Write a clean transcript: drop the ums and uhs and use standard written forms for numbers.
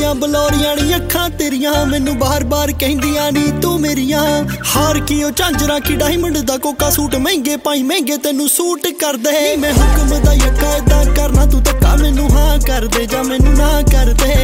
ਦੀਆਂ ਬਲੌਰੀਆਂ ਨੀ ਅੱਖਾਂ ਤੇਰੀਆਂ ਮੈਨੂੰ ਬਾਰ-ਬਾਰ ਕਹਿੰਦੀਆਂ ਨੀ ਤੂੰ ਮੇਰੀਆਂ ਹਾਰ ਕੀ ਉਹ ਝਾਂਜਰਾਂ ਕੀ ਡਾਇਮੰਡ ਦਾ ਕੋਕਾ ਸੂਟ ਮਹਿੰਗੇ ਪਾਈ ਮਹਿੰਗੇ ਤੈਨੂੰ ਸੂਟ ਕਰਦੇ ਮੈਂ ਹੁਕਮ ਦਾ ਯੱਕਾ ਏਦਾਂ ਕਰਨਾ ਤੂੰ ਧੱਕਾ ਮੈਨੂੰ ਹਾਂ ਕਰਦੇ ਜਾਂ ਮੈਨੂੰ ਨਾ ਕਰਦੇ